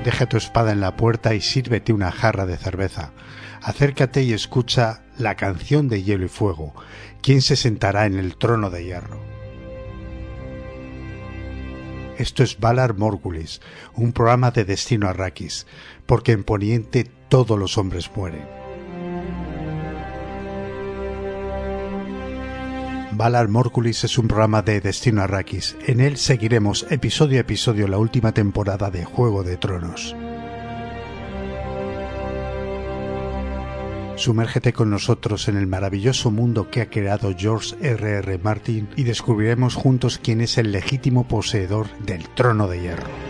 Deja tu espada en la puerta y sírvete una jarra de cerveza. Acércate y escucha la canción de Hielo y Fuego. ¿Quién se sentará en el trono de hierro? Esto es Valar Morghulis, un programa de Destino Arrakis, porque en Poniente todos los hombres mueren. Valar Morghulis es un programa de Destino Arrakis. En él seguiremos episodio a episodio la última temporada de Juego de Tronos. Sumérgete con nosotros en el maravilloso mundo que ha creado George R.R. Martin y descubriremos juntos quién es el legítimo poseedor del Trono de Hierro.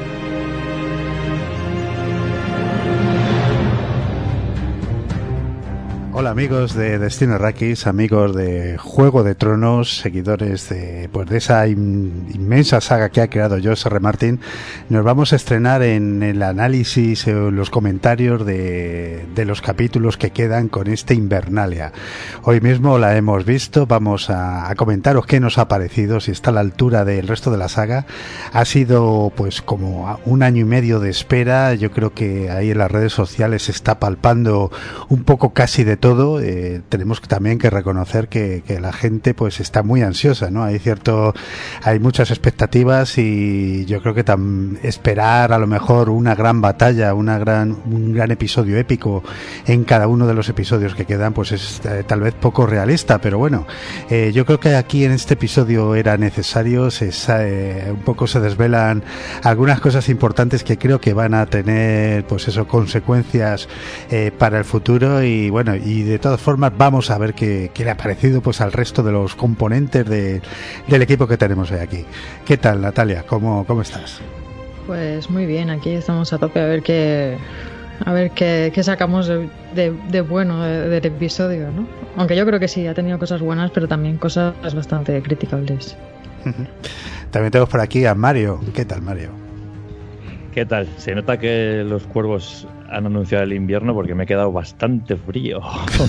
Hola amigos de Destino Arrakis, amigos de Juego de Tronos, seguidores de esa inmensa saga que ha creado George R. Martin. Nos vamos a estrenar en el análisis o los comentarios de los capítulos que quedan con este Invernalia. Hoy mismo la hemos visto, vamos a comentaros qué nos ha parecido, si está a la altura del resto de la saga. Ha sido pues como un año y medio de espera. Yo creo que ahí en las redes sociales se está palpando un poco casi de todo. Tenemos también que reconocer que la gente pues está muy ansiosa, ¿no? Hay muchas expectativas y yo creo que esperar a lo mejor una gran batalla, un gran episodio épico en cada uno de los episodios que quedan, pues es tal vez poco realista, pero bueno, yo creo que aquí en este episodio era necesario, un poco se desvelan algunas cosas importantes que creo que van a tener pues eso, consecuencias para el futuro y bueno, y de todas formas vamos a ver qué le ha parecido pues al resto de los componentes del equipo que tenemos hoy aquí. ¿Qué tal, Natalia? ¿Cómo estás? Pues muy bien, aquí estamos a tope a ver qué sacamos de bueno del episodio, ¿no? Aunque yo creo que sí, ha tenido cosas buenas, pero también cosas bastante criticables. También tenemos por aquí a Mario. ¿Qué tal, Mario? ¿Qué tal? Se nota que los cuervos han anunciado el invierno porque me he quedado bastante frío.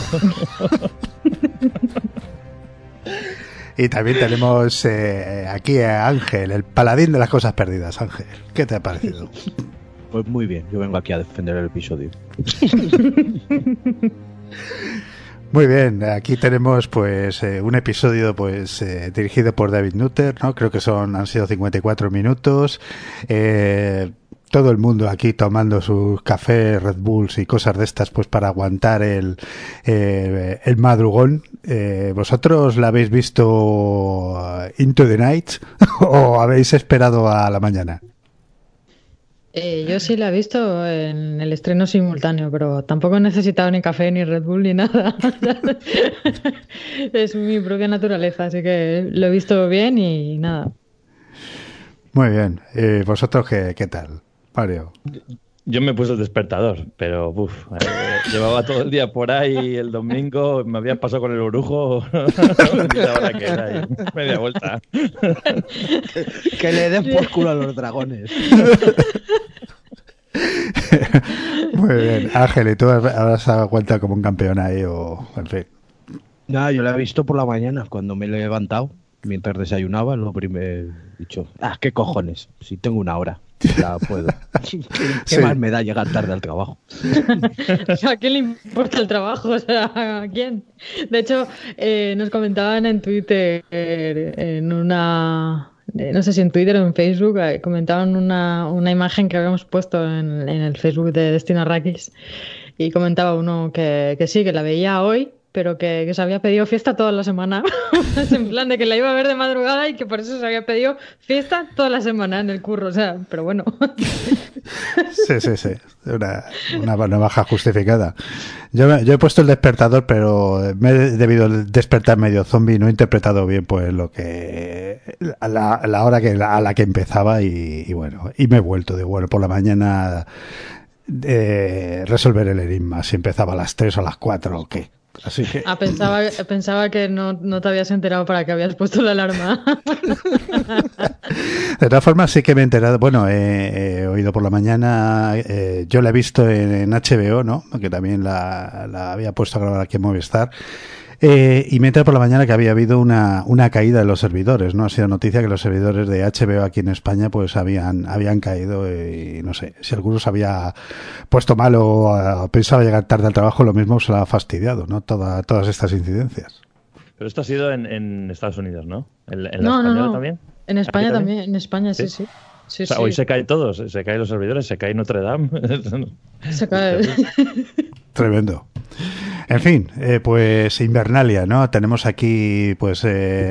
Y también tenemos aquí a Ángel, el paladín de las cosas perdidas. Ángel, ¿qué te ha parecido? Pues muy bien, yo vengo aquí a defender el episodio. Muy bien, aquí tenemos pues un episodio pues dirigido por David Nutter, ¿no? Creo que han sido 54 minutos. Todo el mundo aquí tomando sus cafés, Red Bulls y cosas de estas pues para aguantar el madrugón. ¿Vosotros la habéis visto Into the Night o habéis esperado a la mañana? Yo sí la he visto en el estreno simultáneo, pero tampoco he necesitado ni café, ni Red Bull, ni nada. Es mi propia naturaleza, así que lo he visto bien y nada. Muy bien. ¿Vosotros qué tal, Mario? Yo me puse el despertador, pero llevaba todo el día por ahí, el domingo me había pasado con el orujo, ahora que era media vuelta. Que le den por culo a los dragones. Muy bien, Ángel, ¿y tú has dado cuenta como un campeón ahí o en fin? Nada, yo la he visto por la mañana cuando me he levantado, mientras desayunaba, lo primero he dicho, qué cojones, si tengo una hora. La puedo. ¿Qué más me da llegar tarde al trabajo? ¿A quién le importa el trabajo? O sea, ¿a quién? De hecho, nos comentaban en Twitter, no sé si en Twitter o en Facebook, comentaban una imagen que habíamos puesto en el Facebook de Destino Arrakis y comentaba uno que sí, que la veía hoy, pero que se había pedido fiesta toda la semana. En plan de que la iba a ver de madrugada y que por eso se había pedido fiesta toda la semana en el curro. O sea, pero bueno. Sí. Una baja justificada. Yo he puesto el despertador, pero me he debido despertar medio zombie. No he interpretado bien pues lo que a la hora a la que empezaba y bueno, y me he vuelto de bueno por la mañana resolver el enigma. Si empezaba a las 3 o a las 4 o qué. Así que... pensaba que no te habías enterado para que habías puesto la alarma. De todas formas sí que me he enterado. Bueno, he oído por la mañana, yo la he visto en HBO, ¿no? Que también la había puesto a grabar aquí en Movistar. Y me entra por la mañana que había habido una caída de los servidores, ¿no? Ha sido noticia que los servidores de HBO aquí en España pues habían caído y no sé, si algunos había puesto mal o pensaba llegar tarde al trabajo, lo mismo se lo ha fastidiado, ¿no? Todas estas incidencias. Pero esto ha sido en Estados Unidos, ¿no? ¿En la española también? En España también, en España sí. Sí, o sea, hoy se caen todos, se caen los servidores, se cae Notre Dame. Se cae. Tremendo. En fin, pues Invernalia, ¿no? Tenemos aquí, pues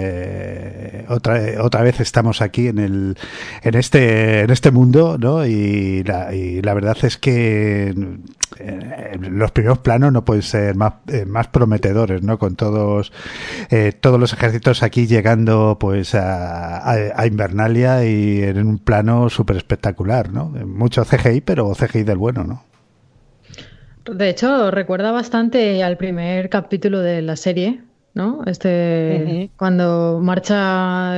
otra vez estamos aquí en este mundo, ¿no? Y la verdad es que los primeros planos no pueden ser más prometedores, ¿no? Con todos los ejércitos aquí llegando, pues a Invernalia y en un plano súper espectacular, ¿no? Mucho CGI, pero CGI del bueno, ¿no? De hecho, recuerda bastante al primer capítulo de la serie, ¿no? Cuando marcha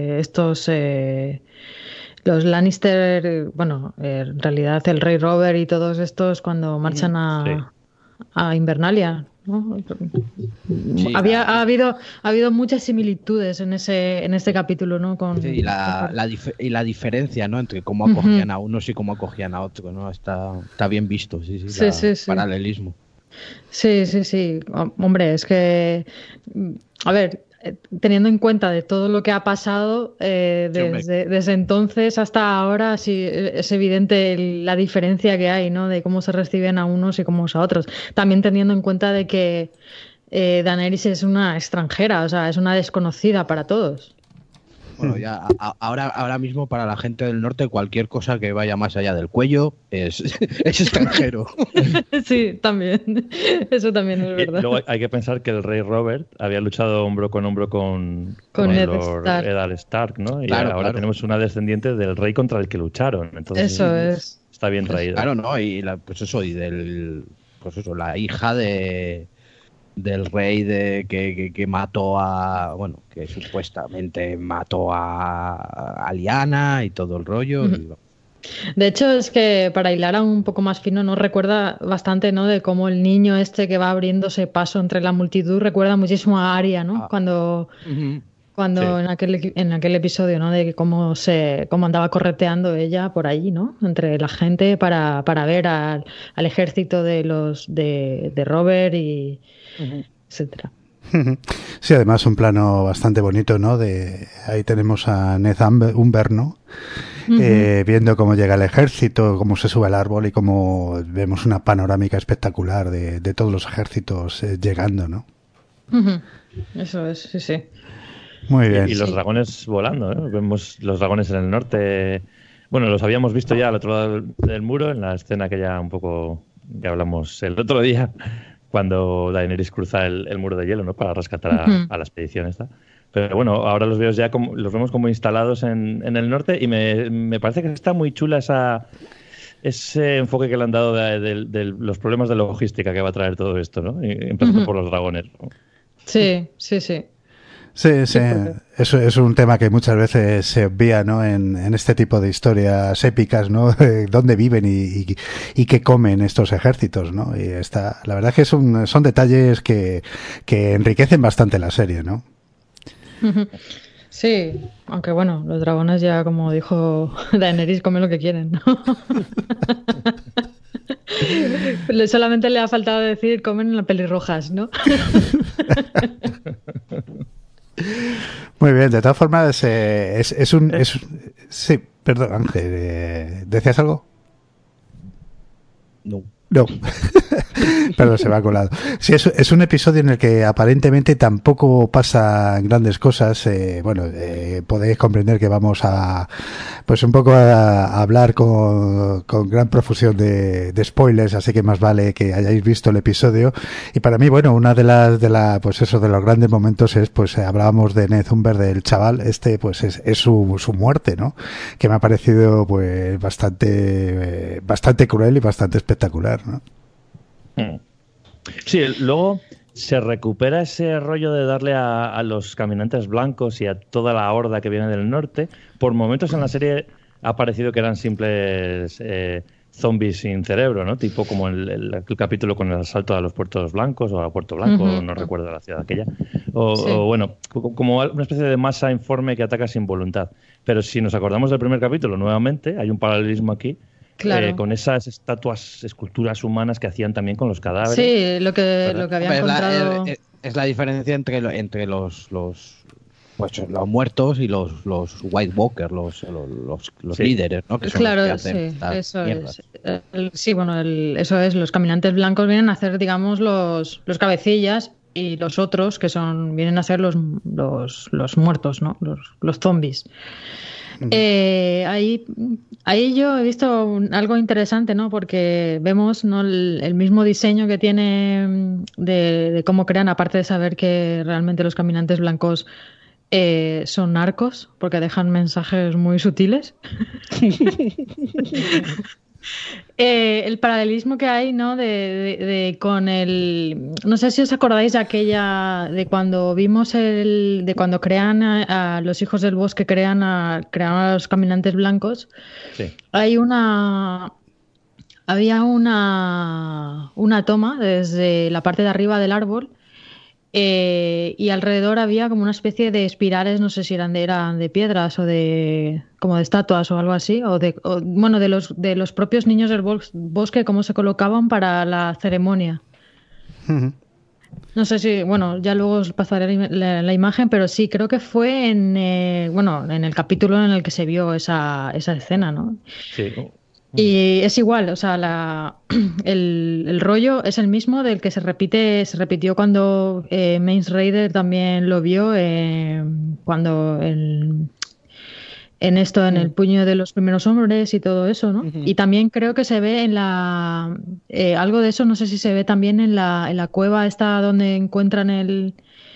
los Lannister, bueno, en realidad el Rey Robert y todos estos cuando marchan a Invernalia, ¿no? Sí, ha habido muchas similitudes en este capítulo, ¿no? Y la diferencia, ¿no? Entre cómo acogían a unos y cómo acogían a otros, ¿no? Está bien visto, sí. Paralelismo. Sí. Hombre, es que, a ver, teniendo en cuenta de todo lo que ha pasado desde entonces hasta ahora, sí es evidente la diferencia que hay, ¿no? De cómo se reciben a unos y cómo a otros. También teniendo en cuenta de que Daenerys es una extranjera, o sea, es una desconocida para todos. Bueno, ya ahora mismo para la gente del norte cualquier cosa que vaya más allá del cuello es extranjero. Sí, también. Eso también es verdad. Luego hay que pensar que el rey Robert había luchado hombro con hombro con Lord Eddard Stark, ¿no? Y ahora tenemos una descendiente del rey contra el que lucharon. Entonces, eso es. Está bien traído. Claro, ¿no? Y la hija del rey que mató que supuestamente mató a Lyanna y todo el rollo. De hecho, es que para hilar un poco más fino, nos recuerda bastante, ¿no? De cómo el niño que va abriéndose paso entre la multitud recuerda muchísimo a Arya, ¿no? Cuando en aquel episodio, ¿no? De cómo andaba correteando ella por allí, ¿no? Entre la gente para ver al ejército de Robert y etcétera. Sí, además un plano bastante bonito, ¿no? Ahí tenemos a Ned Umber, ¿no? Viendo cómo llega el ejército, cómo se sube al árbol y cómo vemos una panorámica espectacular de todos los ejércitos llegando, ¿no? Eso es, sí. Muy bien. Y los dragones volando, ¿eh? Vemos los dragones en el norte. Bueno, los habíamos visto ya al otro lado del muro, en la escena que ya hablamos el otro día, cuando Daenerys cruza el muro de hielo, ¿no? Para rescatar a la expedición esta. Pero bueno, ahora los vemos como instalados en el norte y me parece que está muy chula ese enfoque que le han dado de los problemas de logística que va a traer todo esto, ¿no? Empezando por los dragones, ¿no? Sí. Sí, eso es un tema que muchas veces se obvia, ¿no? En este tipo de historias épicas, ¿no? Dónde viven y qué comen estos ejércitos, ¿no? Y la verdad que son detalles que enriquecen bastante la serie, ¿no? Sí, aunque bueno, los dragones ya, como dijo Daenerys, comen lo que quieren, ¿no? Solamente le ha faltado decir comen las pelirrojas, ¿no? Muy bien, de todas formas sí, perdón, Ángel, ¿decías algo? No. Perdón, se me ha colado. Sí, es un episodio en el que aparentemente tampoco pasan grandes cosas. Podéis comprender que vamos pues un poco a hablar con gran profusión de spoilers, así que más vale que hayáis visto el episodio. Y para mí, bueno, una de los grandes momentos es, pues hablábamos de Ned Umber, del chaval, pues es su muerte, ¿no? Que me ha parecido pues bastante cruel y bastante espectacular, ¿no? Sí, luego se recupera ese rollo de darle a los caminantes blancos y a toda la horda que viene del norte. Por momentos en la serie ha parecido que eran simples zombies sin cerebro, ¿no? Tipo como el capítulo con el asalto a los puertos blancos o a Puerto Blanco, no recuerdo la ciudad aquella. O bueno, como una especie de masa informe que ataca sin voluntad. Pero si nos acordamos del primer capítulo, nuevamente, hay un paralelismo aquí. Claro. Con esas esculturas humanas que hacían también con los cadáveres. Sí, lo que habían encontrado... Es la diferencia entre los muertos y los White Walkers, los líderes, ¿no? Que son claro, los que hacen eso mierdas. Eso es. Los caminantes blancos vienen a ser, digamos, los cabecillas, y los otros que vienen a ser los muertos, ¿no? Los zombies. Ahí yo he visto algo interesante, ¿no? Porque vemos, ¿no?, el mismo diseño que tiene de cómo crean, aparte de saber que realmente los caminantes blancos son narcos, porque dejan mensajes muy sutiles. El paralelismo que hay, ¿no?, con no sé si os acordáis de cuando vimos de cuando crean a los hijos del bosque, crean a los caminantes blancos. Sí. Había una toma desde la parte de arriba del árbol. Y alrededor había como una especie de espirales, no sé si eran de piedras o como de estatuas o algo así, de los propios niños del bosque, cómo se colocaban para la ceremonia. Uh-huh. No sé si, ya luego os pasaré la imagen, pero sí, creo que fue en el capítulo en el que se vio esa escena, ¿no? Sí. Y es igual, o sea, el rollo es el mismo del que se repitió cuando Mance Rayder también lo vio, cuando en el puño de los primeros hombres y todo eso, ¿no? Uh-huh. Y también creo que se ve algo de eso, no sé si se ve también en la cueva esta donde encuentran el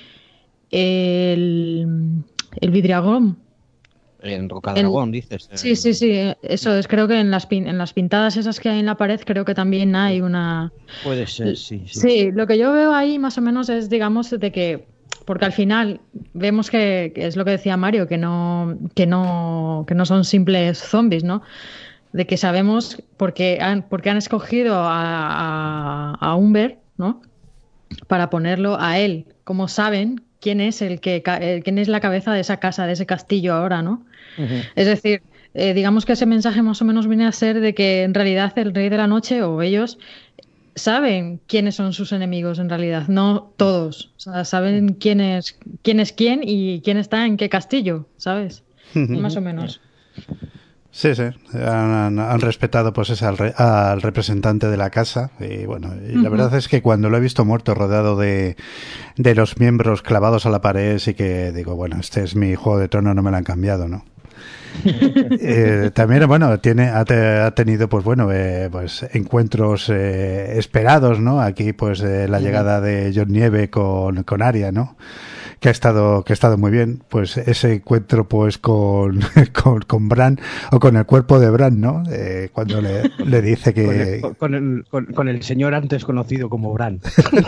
vidriagón. En Rocadragón, dices. Sí, eso es. Creo que en las pintadas esas que hay en la pared, creo que también hay una... Puede ser, sí. Sí, lo que yo veo ahí más o menos es, digamos, de que... Porque al final vemos que es lo que decía Mario, que no son simples zombies, ¿no? De que sabemos porque han escogido a Umber, ¿no?, para ponerlo a él. Como saben quién es quién es la cabeza de esa casa, de ese castillo ahora, ¿no? Uh-huh. Es decir, digamos que ese mensaje más o menos viene a ser de que en realidad el Rey de la Noche o ellos saben quiénes son sus enemigos en realidad, no todos. O sea, saben quién es quién y quién está en qué castillo, ¿sabes? Uh-huh. Más o menos. Sí. Han respetado pues al representante de la casa y la verdad es que cuando lo he visto muerto rodeado de los miembros clavados a la pared, sí que digo, este es mi Juego de Tronos, no me lo han cambiado, ¿no? También ha tenido pues encuentros esperados, ¿no? Aquí pues la llegada de Jon Nieve con Arya, ¿no? Que ha estado muy bien, pues ese encuentro pues con Bran, o con el cuerpo de Bran, ¿no? Cuando le dice que con el señor antes conocido como Bran.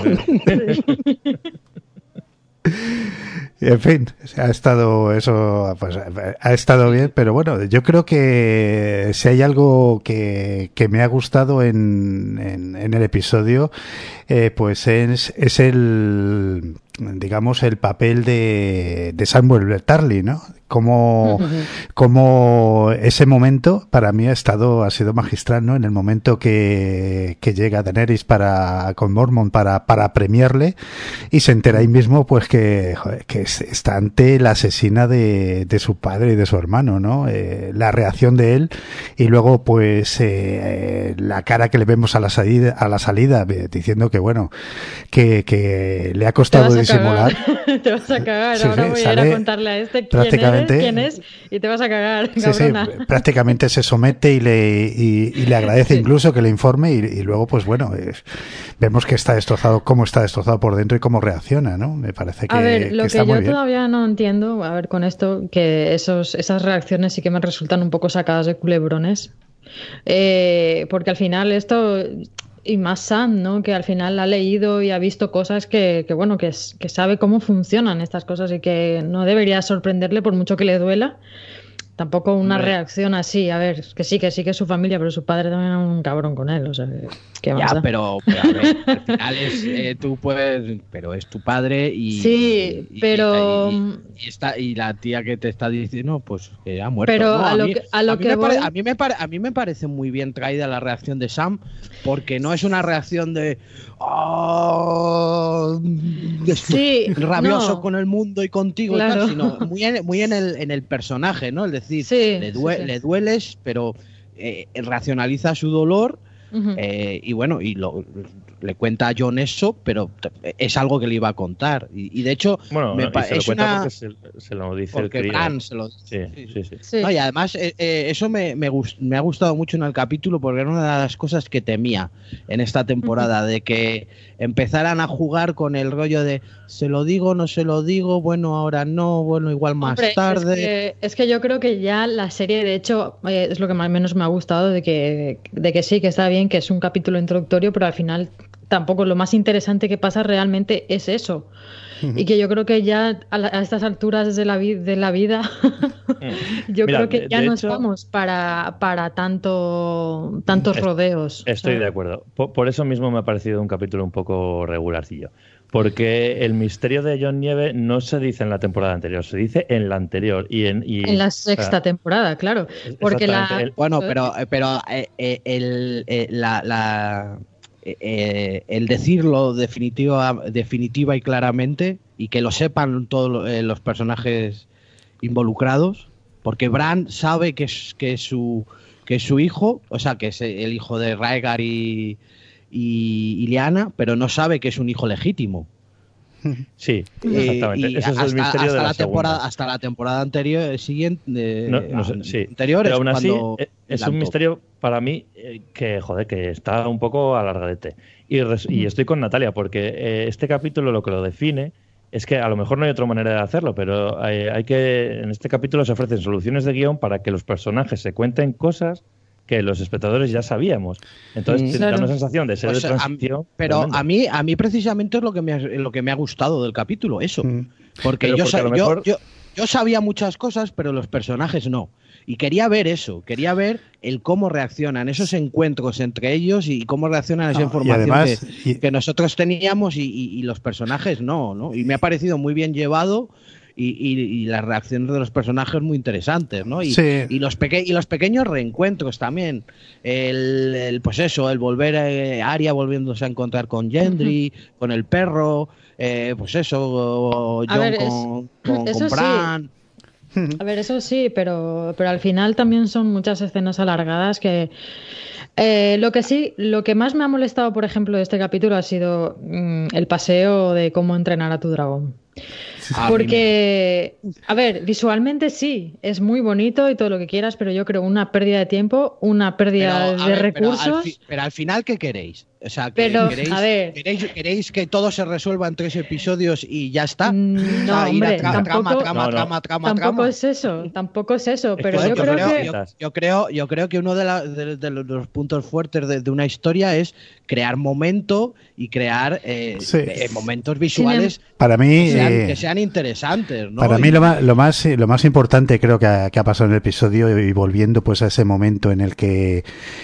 En fin, ha estado bien, pero yo creo que si hay algo que me ha gustado en el episodio, pues es el papel de Samuel Tarly, ¿no? Como ese momento para mí ha sido magistral, ¿no? En el momento que llega Daenerys con Mormont para premiarle, y se entera ahí mismo pues que está ante la asesina de su padre y de su hermano, ¿no? La reacción de él, y luego pues la cara que le vemos a la salida diciendo que le ha costado disimular. Te vas a cagar. Ahora voy a ir a contarle a quién es, y te vas a cagar, cabrona. Sí, prácticamente se somete y le agradece incluso que le informe, y luego pues vemos que está destrozado, cómo está destrozado por dentro y cómo reacciona, ¿no? Me parece que, a ver, lo que está que muy yo bien. Todavía no entiendo, a ver, con esto, que esas reacciones sí que me resultan un poco sacadas de culebrones, porque al final esto... Y más Sam, ¿no? Que al final ha leído y ha visto cosas que sabe cómo funcionan estas cosas, y que no debería sorprenderle por mucho que le duela. Tampoco una reacción así, a ver, que sí que es su familia, pero su padre también era un cabrón con él, o sea, ¿qué más da? Pero a ver, al final tú puedes, pero es tu padre y... Sí, pero... Y la tía que te está diciendo, pues que ha muerto. Pero no, a mí me parece muy bien traída la reacción de Sam, porque no es una reacción de... Oh, rabioso con el mundo y contigo, claro. y tal, sino muy en el personaje, ¿no? Es decir, le dueles, pero racionaliza su dolor. Y bueno, le cuenta a Jon eso, pero es algo que le iba a contar. Y de hecho, bueno, se lo cuenta porque se lo dice porque el crío. Bran se lo dice. Sí. No, y además, eso me ha gustado mucho en el capítulo, porque era una de las cosas que temía en esta temporada, de que empezaran a jugar con el rollo de se lo digo, no se lo digo, bueno, ahora no, bueno, igual más tarde. Es que yo creo que ya la serie, de hecho, es lo que más o menos me ha gustado, de que sí, que está bien, que es un capítulo introductorio, pero al final tampoco lo más interesante que pasa realmente es eso. Y que yo creo que ya a estas alturas de la vida creo que ya no estamos para tantos rodeos. Estoy de acuerdo. Por eso mismo me ha parecido un capítulo un poco regularcillo. Porque el misterio de Jon Nieve no se dice en la temporada anterior, se dice en la anterior. En la sexta temporada, claro. Porque el decirlo definitiva y claramente, y que lo sepan todos los personajes involucrados, porque Bran sabe que es su hijo, o sea, que es el hijo de Rhaegar y Lyanna, pero no sabe que es un hijo legítimo. Sí, exactamente. Ese es el misterio de la temporada. Hasta la temporada anterior, siguiente. Anterior, pero aún así es un misterio para mí que está un poco alargadete. Y estoy con Natalia, porque este capítulo lo que lo define es que a lo mejor no hay otra manera de hacerlo, pero en este capítulo se ofrecen soluciones de guión para que los personajes se cuenten cosas que los espectadores ya sabíamos. Entonces da una sensación de ser de transición. Pero a mí precisamente es lo que me ha gustado del capítulo, eso. Porque yo sabía muchas cosas, pero los personajes no. Y quería ver eso, quería ver el cómo reaccionan esos encuentros entre ellos y cómo reaccionan a esa información además, que nosotros teníamos y los personajes no. Y me ha parecido muy bien llevado. Y las reacciones de los personajes muy interesantes, ¿no? Y los pequeños reencuentros también. El volver Arya volviéndose a encontrar con Gendry, con el perro, Jon con Bran. A ver, eso sí, pero al final también son muchas escenas alargadas que... Lo que más me ha molestado, por ejemplo, de este capítulo ha sido el paseo de cómo entrenar a tu dragón. Porque, a ver, visualmente sí, es muy bonito y todo lo que quieras, pero yo creo una pérdida de tiempo, una pérdida de recursos. Pero al final, ¿qué queréis? O sea, ¿queréis que todo se resuelva en 3 episodios y ya está? No, hombre, tampoco es eso, pero yo creo que uno de los puntos fuertes de una historia es crear momento y crear momentos visuales para mí, que sean interesantes, ¿no? Para mí lo más importante creo que ha pasado en el episodio, y volviendo pues a ese momento en el que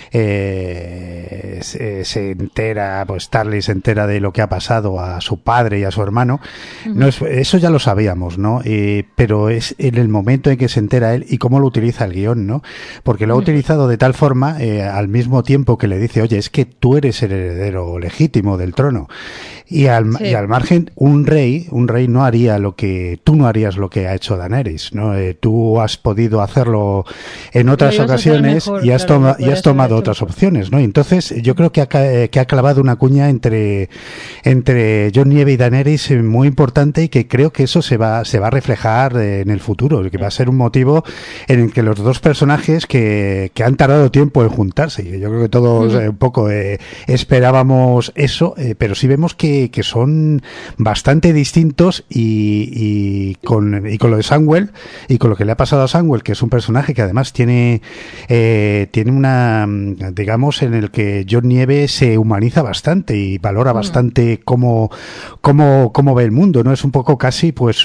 se entera, pues Tarly se entera de lo que ha pasado a su padre y a su hermano. No eso ya lo sabíamos, ¿no? Pero es en el momento en que se entera él y cómo lo utiliza el guión, ¿no? Porque lo ha utilizado de tal forma, al mismo tiempo que le dice, oye, es que tú eres el heredero legítimo del trono. Y al margen, un rey no haría tú no harías lo que ha hecho Daenerys, ¿no? Tú has podido hacerlo en otras ocasiones y has tomado otras opciones, ¿no? Entonces, yo creo que ha clavado una cuña entre Jon Nieve y Daenerys muy importante, y que creo que eso se va a reflejar en el futuro, que va a ser un motivo en el que los dos personajes que han tardado tiempo en juntarse, y yo creo que todos un poco esperábamos eso, pero sí vemos que que son bastante distintos y con lo de Samwell y con lo que le ha pasado a Samwell, que es un personaje que además tiene una, digamos, en el que John Nieve se humaniza bastante y valora bastante cómo ve el mundo, ¿no? Es un poco casi pues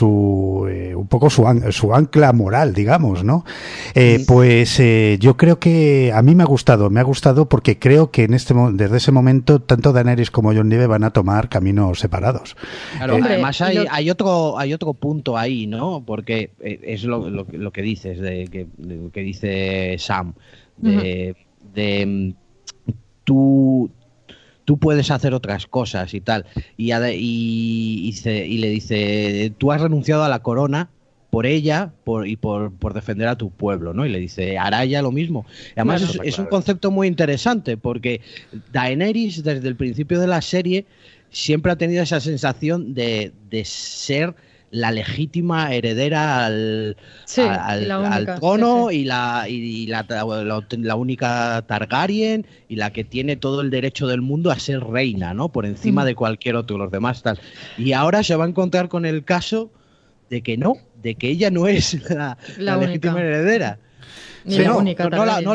su ancla moral, digamos, ¿no? Pues yo creo que a mí me ha gustado porque creo que desde ese momento tanto Daenerys como John Nieve van a tomar caminos separados. Claro, además hay otro punto ahí, ¿no? Porque es lo que dices, lo que dice Sam, tú puedes hacer otras cosas y tal, y le dice, tú has renunciado a la corona por ella por defender a tu pueblo, ¿no? Y le dice, ¿hará ella lo mismo? Y además es un concepto muy interesante porque Daenerys desde el principio de la serie siempre ha tenido esa sensación de ser la legítima heredera al trono, y la única Targaryen y la que tiene todo el derecho del mundo a ser reina, ¿no? Por encima de cualquier otro, los demás tal. Y ahora se va a encontrar con el caso de que ella no es la legítima heredera. Ni la única.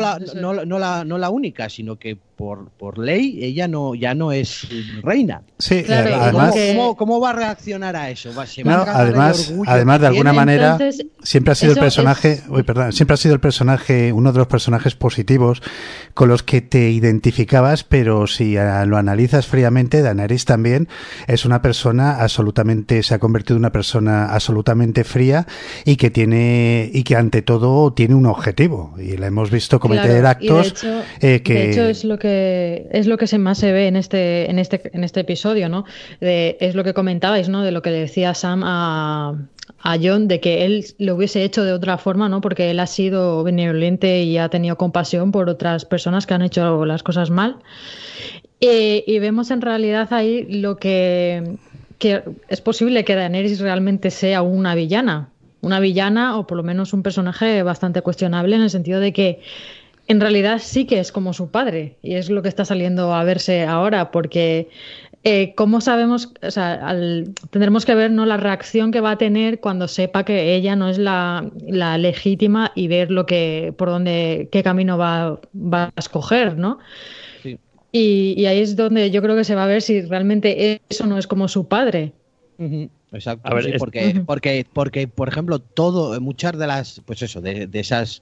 No la única, sino que por ley ella ya no es reina. Sí, claro, además, ¿Cómo va a reaccionar a eso? Además de alguna manera, entonces, siempre ha sido el personaje, siempre ha sido el personaje, uno de los personajes positivos con los que te identificabas, pero si lo analizas fríamente, Daenerys también es una persona se ha convertido en una persona absolutamente fría y que ante todo tiene un objetivo, y la hemos visto cometer actos de hecho es lo que más se ve en este episodio, ¿no? Es lo que comentabais, ¿no? De lo que decía Sam a Jon, de que él lo hubiese hecho de otra forma, ¿no? Porque él ha sido benevolente y ha tenido compasión por otras personas que han hecho las cosas mal. Y vemos en realidad ahí lo que es posible que Daenerys realmente sea una villana, o por lo menos un personaje bastante cuestionable, en el sentido de que en realidad sí que es como su padre, y es lo que está saliendo a verse ahora, porque ¿cómo sabemos? O sea, tendremos que ver, ¿no?, la reacción que va a tener cuando sepa que ella no es la legítima, y ver qué camino va a escoger, ¿no? Sí. Y ahí es donde yo creo que se va a ver si realmente eso no es como su padre. Exacto, a ver, sí, porque por ejemplo muchas de las, pues eso, de esas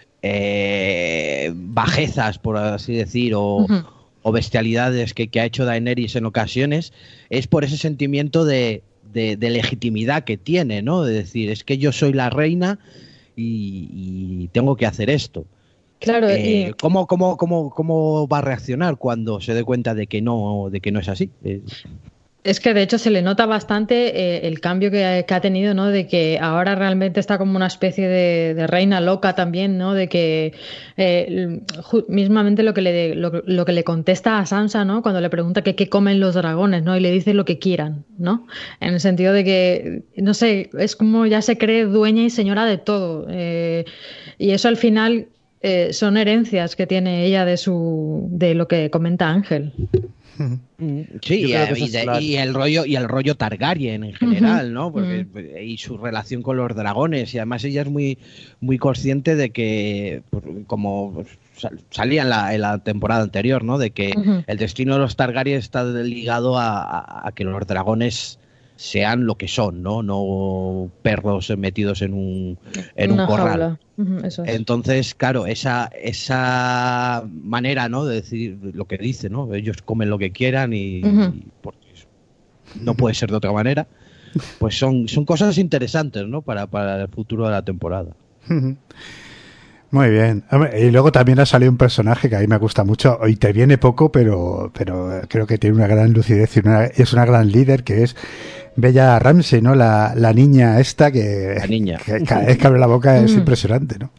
bajezas, por así decir, o bestialidades que ha hecho Daenerys en ocasiones, es por ese sentimiento de legitimidad que tiene, ¿no? De decir, es que yo soy la reina y tengo que hacer esto. Claro. ¿Cómo va a reaccionar cuando se dé cuenta de que no es así? Es que de hecho se le nota bastante el cambio que ha tenido, ¿no? De que ahora realmente está como una especie de reina loca también, ¿no? De que mismamente lo que le contesta a Sansa, ¿no? Cuando le pregunta que qué comen los dragones, ¿no? Y le dice lo que quieran, ¿no? En el sentido de que, no sé, es como ya se cree dueña y señora de todo. Y eso al final son herencias que tiene ella de lo que comenta Ángel. Sí, y el rollo Targaryen en general, ¿no? Porque, y su relación con los dragones, y además ella es muy, muy consciente de que, como salía en la temporada anterior, ¿no? De que el destino de los Targaryen está ligado a que los dragones sean lo que son, no perros metidos en un corral. Eso es. Entonces, claro, esa manera, ¿no?, de decir lo que dice, ¿no? Ellos comen lo que quieran y porque no puede ser de otra manera. Pues son cosas interesantes, ¿no?, para el futuro de la temporada. Muy bien. Y luego también ha salido un personaje que a mí me gusta mucho, y te viene poco, pero creo que tiene una gran lucidez y es una gran líder, que es Bella Ramsey, ¿no? La niña esta que cada vez que abre la boca es impresionante, ¿no?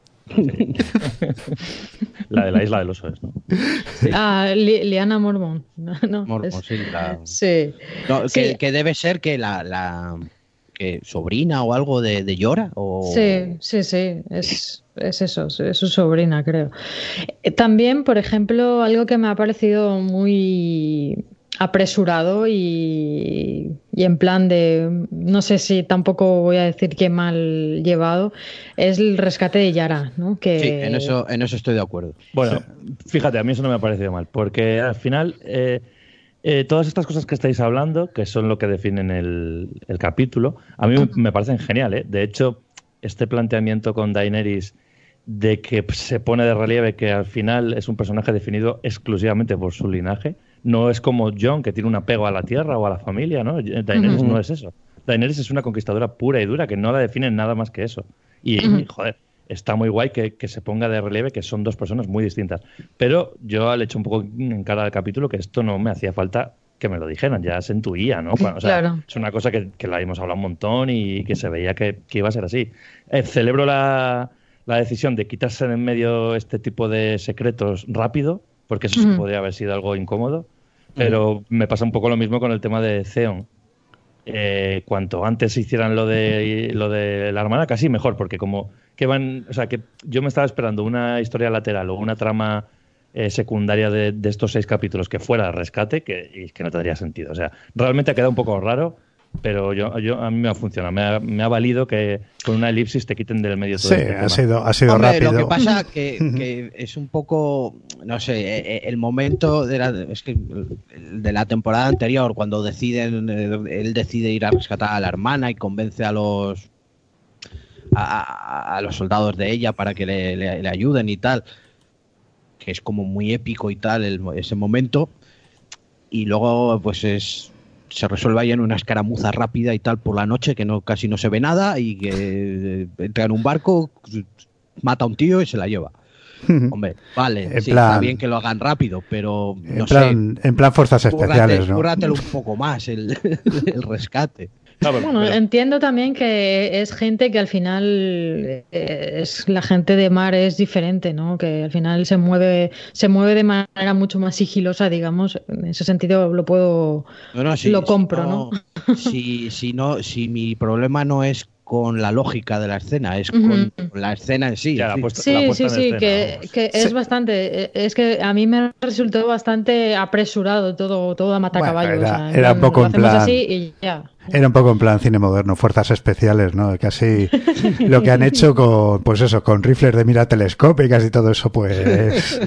La de la isla de los Osos, ¿no? Sí. Lyanna Mormont. No, Mormont, sí. No, sí. Que debe ser que que sobrina o algo de Jorah. O... Sí. Es eso, es su sobrina, creo. También, por ejemplo, algo que me ha parecido muy apresurado y en plan de, no sé si tampoco voy a decir que mal llevado, es el rescate de Yara, ¿no? Que... Sí, en eso estoy de acuerdo. Bueno, fíjate, a mí eso no me ha parecido mal, porque al final todas estas cosas que estáis hablando, que son lo que definen el capítulo, a mí me parecen geniales, ¿eh? De hecho, este planteamiento con Daenerys de que se pone de relieve que al final es un personaje definido exclusivamente por su linaje. No es como Jon, que tiene un apego a la tierra o a la familia, ¿no? Daenerys no es eso. Daenerys es una conquistadora pura y dura, que no la define nada más que eso. Y joder, está muy guay que se ponga de relieve que son dos personas muy distintas. Pero yo le echo un poco en cara al capítulo que esto no me hacía falta que me lo dijeran, ya se intuía, ¿no? O sea, claro. Es una cosa que la hemos hablado un montón y que se veía que iba a ser así. Celebro la decisión de quitarse de en medio este tipo de secretos rápido, porque eso sí podría haber sido algo incómodo, pero me pasa un poco lo mismo con el tema de Theon. Cuanto antes hicieran lo de la hermana, casi mejor, porque como que van, o sea, que yo me estaba esperando una historia lateral o una trama secundaria de estos 6 capítulos que fuera rescate, que no tendría sentido. O sea, realmente ha quedado un poco raro, pero a mí me ha funcionado. Me ha valido que con una elipsis te quiten del medio todo este tema. Ha sido Hombre, rápido. Lo que pasa que es un poco, no sé, el momento de la temporada anterior, cuando él decide ir a rescatar a la hermana y convence a los soldados de ella para que le ayuden y tal, que es como muy épico y tal ese momento, y luego pues se resuelve ahí en una escaramuza rápida y tal por la noche, que casi no se ve nada, y que entra en un barco, mata a un tío y se la lleva. Hombre, vale, sí, está bien que lo hagan rápido, pero en plan fuerzas especiales, ¿no? Cúrratelo un poco más el rescate. Bueno, entiendo también que es gente que al final la gente de mar es diferente, ¿no? Que al final se mueve de manera mucho más sigilosa, digamos. En ese sentido lo compro, ¿no? Si mi problema no es con la lógica de la escena, es con la escena en sí. Sí, que es bastante. Es que a mí me resultó bastante apresurado todo a matacaballos. Bueno, era un poco en plan. Así y ya. Era un poco en plan cine moderno, fuerzas especiales, ¿no? Casi lo que han hecho con rifles de mira telescópicas y todo eso, pues...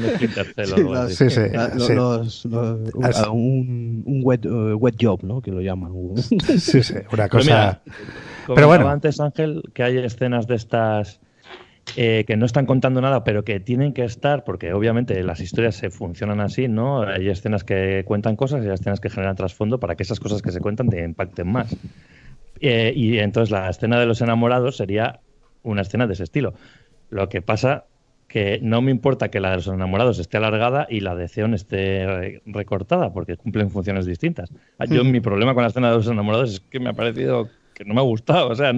un wet job, ¿no? Que lo llaman. Sí, una cosa... Pero bueno. Antes, Ángel, que hay escenas de estas que no están contando nada, pero que tienen que estar, porque obviamente las historias se funcionan así, ¿no? Hay escenas que cuentan cosas y hay escenas que generan trasfondo para que esas cosas que se cuentan te impacten más. Y entonces la escena de los enamorados sería una escena de ese estilo. Lo que pasa que no me importa que la de los enamorados esté alargada y la de Theon esté recortada, porque cumplen funciones distintas. Mi problema con la escena de los enamorados es que me ha parecido que no me ha gustado, o sea,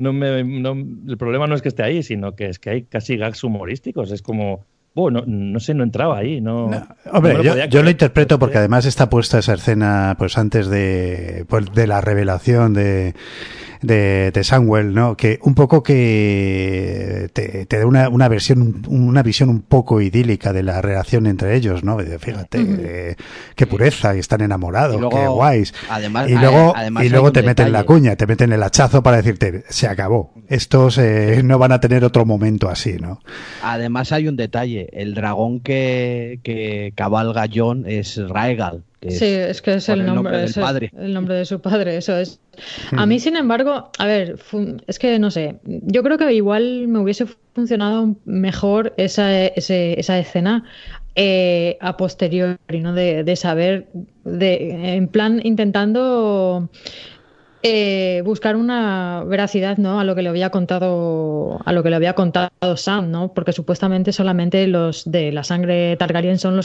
el problema no es que esté ahí, sino que es que hay casi gags humorísticos, es como, bueno, no sé, no entraba ahí, Hombre, yo lo interpreto porque además está puesta esa escena pues antes de la revelación de Samwell, ¿no? Que un poco que te da una visión un poco idílica de la relación entre ellos, ¿no? Fíjate, qué pureza, y están enamorados, luego, qué guays. Además, y luego te meten la cuña, te meten el hachazo para decirte, se acabó. Estos no van a tener otro momento así, ¿no? Además hay un detalle, el dragón que cabalga Jon es Raegal. Es que es el nombre de su padre, eso es. A mí, sin embargo, a ver, es que no sé, yo creo que igual me hubiese funcionado mejor esa escena a posteriori, ¿no? De saber, en plan, intentando buscar una veracidad, ¿no? a lo que le había contado Sam, ¿no? Porque supuestamente solamente los de la sangre Targaryen son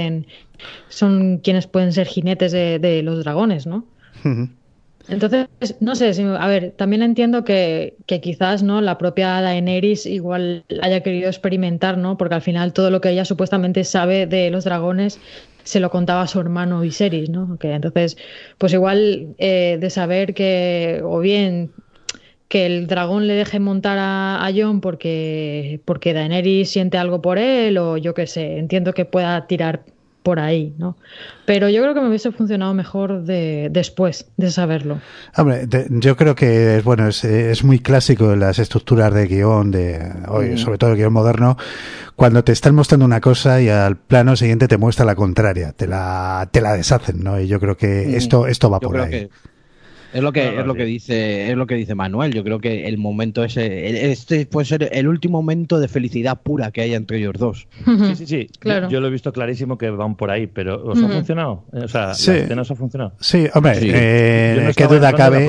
son quienes pueden ser jinetes de los dragones, ¿no? Entonces, no sé, a ver, también entiendo que quizás, ¿no? La propia Daenerys igual haya querido experimentar, ¿no? Porque al final todo lo que ella supuestamente sabe de los dragones se lo contaba a su hermano Viserys, ¿no? Que entonces, pues igual de saber que, o bien que el dragón le deje montar a Jon porque Daenerys siente algo por él, o yo qué sé, entiendo que pueda tirar por ahí, ¿no? Pero yo creo que me hubiese funcionado mejor después de saberlo. Hombre, yo creo que bueno, es muy clásico en las estructuras de guión de hoy, sobre todo el guión moderno, cuando te están mostrando una cosa y al plano siguiente te muestra la contraria, te la deshacen, ¿no? Y yo creo que esto va por ahí. Es lo que dice Manuel. Yo creo que el momento este puede ser el último momento de felicidad pura que haya entre ellos dos. Sí. Claro. Yo lo he visto clarísimo que van por ahí, pero ¿os ha funcionado? O sea, sí. ¿la escena os ha funcionado? Sí, hombre, qué duda cabe.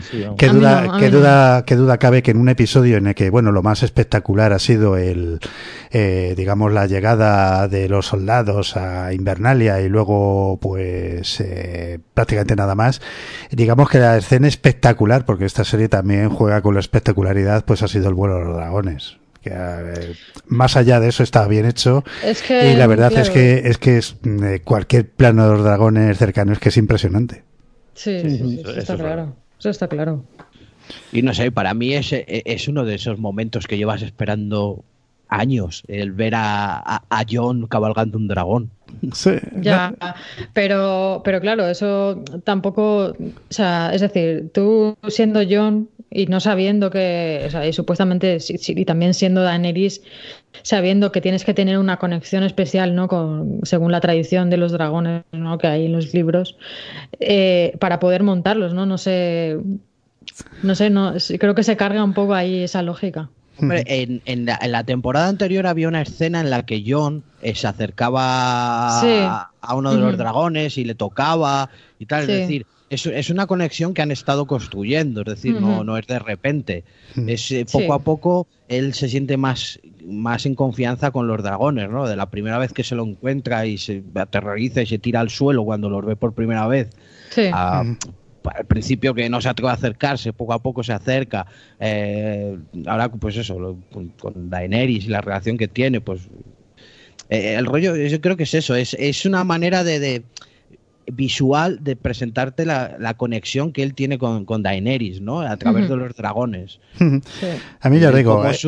Qué duda cabe que en un episodio en el que, bueno, lo más espectacular ha sido digamos, la llegada de los soldados a Invernalia y luego, pues, prácticamente nada más. Digamos que la escena espectacular, porque esta serie también juega con la espectacularidad, pues ha sido el vuelo de los dragones. Que, más allá de eso está bien hecho, y la verdad es que cualquier plano de los dragones cercano es que es impresionante. Sí, eso está claro. Eso está claro. Y no sé, para mí es uno de esos momentos que llevas esperando años, el ver a Jon cabalgando un dragón. Sí. Ya, pero claro, eso tampoco, o sea, es decir, tú siendo Jon y no sabiendo que, o sea, y supuestamente y también siendo Daenerys, sabiendo que tienes que tener una conexión especial, ¿no? Según la tradición de los dragones, ¿no? Que hay en los libros, para poder montarlos, ¿no? No sé, creo que se carga un poco ahí esa lógica. Hombre, en la temporada anterior había una escena en la que Jon se acercaba a uno de los dragones y le tocaba y tal. Es decir, es una conexión que han estado construyendo, es decir, no es de repente. Es poco a poco él se siente más en confianza con los dragones, ¿no? De la primera vez que se lo encuentra y se aterroriza y se tira al suelo cuando los ve por primera vez. Sí. Al principio que no se atreve a acercarse, poco a poco se acerca. Ahora, pues eso, con Daenerys y la relación que tiene, pues el rollo, yo creo que es eso, es una manera de visual de presentarte la conexión que él tiene con Daenerys, ¿no? A través de los dragones. A mí ya digo, como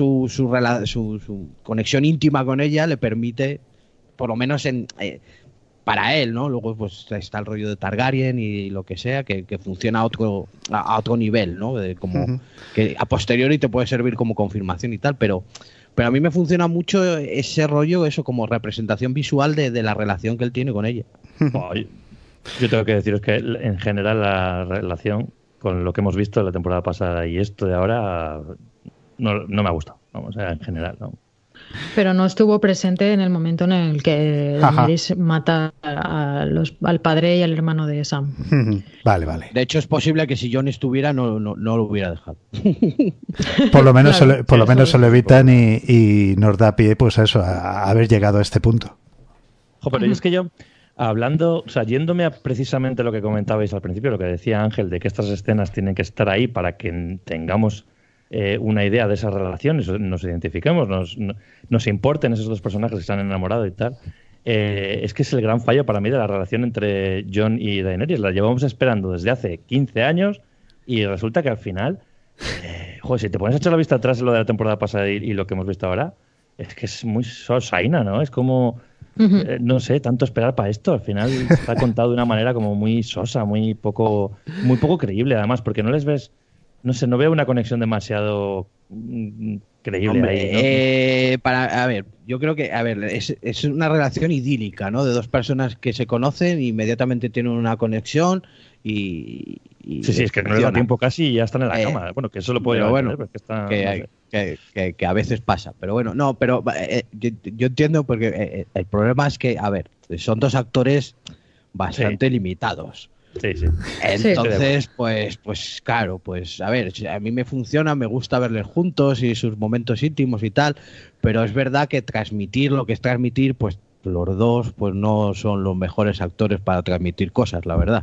su conexión íntima con ella le permite, por lo menos para él, ¿no? Luego pues está el rollo de Targaryen y lo que sea, que funciona a otro nivel, ¿no? Como que a posteriori te puede servir como confirmación y tal, pero a mí me funciona mucho ese rollo, eso como representación visual de la relación que él tiene con ella. Yo tengo que deciros que en general la relación con lo que hemos visto la temporada pasada y esto de ahora no me ha gustado, vamos, en general, ¿no? Pero no estuvo presente en el momento en el que Daenerys mata al padre y al hermano de Sam. Vale. De hecho, es posible que si Jon estuviera no lo hubiera dejado. Por lo menos, claro, se lo evitan y nos da pie, pues eso, a haber llegado a este punto. Pero es que yo, hablando, o sea, yéndome a precisamente lo que comentabais al principio, lo que decía Ángel, de que estas escenas tienen que estar ahí para que tengamos una idea de esas relaciones, nos identifiquemos, nos importen esos dos personajes que se han enamorado y tal. Es que es el gran fallo para mí de la relación entre Jon y Daenerys. La llevamos esperando desde hace 15 años y resulta que al final, si te pones a echar la vista atrás en lo de la temporada pasada y lo que hemos visto ahora, es que es muy sosaina, ¿no? Es como, no sé, tanto esperar para esto. Al final está contado de una manera como muy sosa, muy poco creíble, además, porque no les ves. No sé, no veo una conexión demasiado creíble. Hombre, ahí, ¿no? Yo creo que, es una relación idílica, ¿no? De dos personas que se conocen, inmediatamente tienen una conexión y sí, es que no les da tiempo casi y ya están en la cama. Bueno, que eso lo puedo llevar que a veces pasa. Pero bueno, yo entiendo porque el problema es que, son dos actores bastante limitados. Sí. Entonces, pues claro, pues a mí me funciona, me gusta verles juntos y sus momentos íntimos y tal, pero es verdad que transmitir lo que es transmitir, pues los dos pues no son los mejores actores para transmitir cosas, la verdad.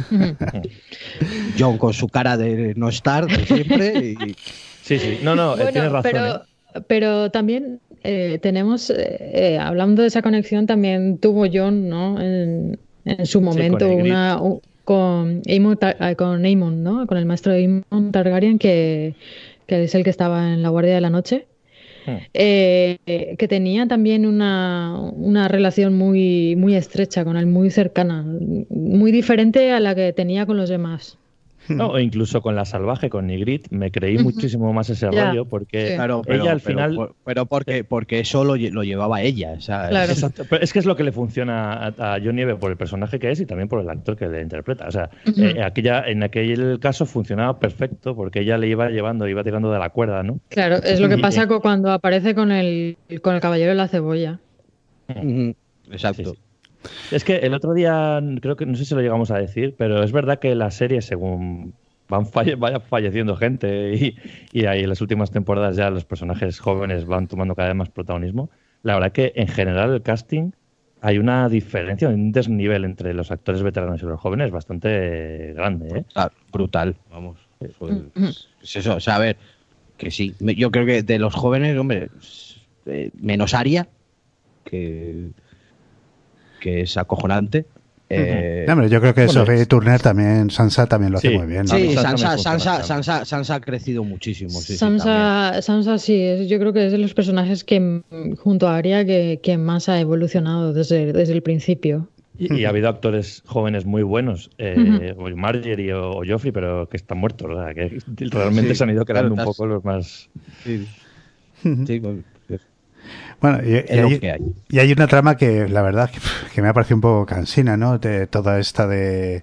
Jon con su cara de no estar de siempre y... Sí, bueno, tienes razón. Pero también tenemos, hablando de esa conexión, también tuvo Jon, ¿no? En su momento con Aemon, ¿no? Con el maestro Aemon Targaryen, que es el que estaba en la Guardia de la Noche. que tenía también una relación muy, muy estrecha con él, muy cercana, muy diferente a la que tenía con los demás. No, o incluso con la salvaje, con Ygritte, me creí muchísimo más ese rollo, porque claro, ella al final... porque eso lo llevaba ella. O sea, claro. Exacto, pero es que es lo que le funciona a John Nieve por el personaje que es y también por el actor que le interpreta. O sea, en aquel caso funcionaba perfecto porque ella le iba llevando, iba tirando de la cuerda, ¿no? Claro, es lo que pasa cuando aparece con el caballero de la cebolla. Exacto. Sí. Es que el otro día, creo que no sé si lo llegamos a decir, pero es verdad que la serie, según vaya falleciendo gente y ahí en las últimas temporadas ya los personajes jóvenes van tomando cada vez más protagonismo, la verdad que en general el casting hay una diferencia, un desnivel entre los actores veteranos y los jóvenes bastante grande, ¿eh? Brutal, vamos. Es eso, o sea, a ver, que sí. Yo creo que de los jóvenes, hombre, menos Arya, que es acojonante. Hombre, yo creo que Sophie Turner también, Sansa también lo hace muy bien, ¿no? Sí, Sansa ha crecido muchísimo. Sansa sí, yo creo que es de los personajes que, junto a Arya, que más ha evolucionado desde el principio. Y ha habido actores jóvenes muy buenos, Marjorie o Joffrey, pero que están muertos, ¿verdad? Que realmente se han ido quedando un poco los más... Sí. Bueno, y hay una trama que la verdad que me ha parecido un poco cansina, ¿no? De toda esta el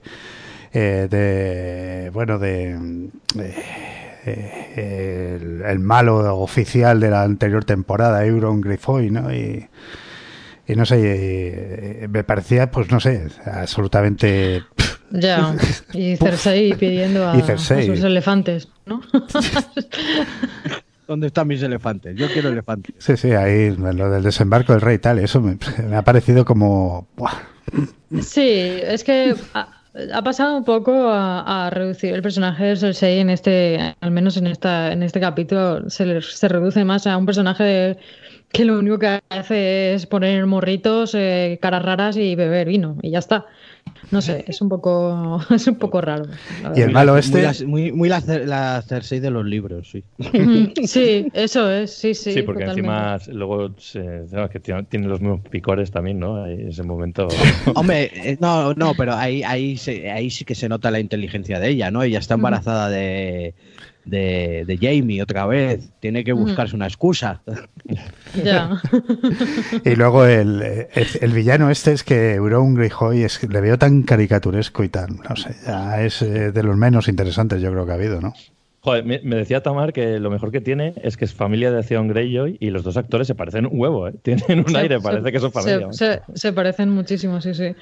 malo oficial de la anterior temporada, Euron Greyjoy, ¿no? Y no sé, me parecía, pues no sé, absolutamente... Ya, y Cersei pidiendo a sus elefantes, ¿no? ¿Dónde están mis elefantes? Yo quiero elefantes. Sí, ahí lo del desembarco del rey y tal, eso me ha parecido como... ¡buah! Sí, es que ha pasado un poco a reducir el personaje de Cersei al menos en este capítulo, se reduce más a un personaje que lo único que hace es poner morritos, caras raras y beber vino, y ya está. No sé, es un poco raro. Y el malo muy la Cersei de los libros, sí. Sí, eso es, sí. Sí, porque totalmente. Encima luego que tiene los mismos picores también, ¿no? Ahí, ese momento. Hombre, no, pero ahí sí que se nota la inteligencia de ella, ¿no? Ella está embarazada de Jaime otra vez, tiene que buscarse una excusa. Ya. Y luego el villano es que Euron Greyjoy le veo tan caricaturesco y tan, no sé, ya es de los menos interesantes yo creo que ha habido, ¿no? Joder, me decía Tamar que lo mejor que tiene es que es familia de Theon Greyjoy y los dos actores se parecen un huevo, ¿eh? Tienen un aire, parece que son familia. Se parecen muchísimo, sí. Sí.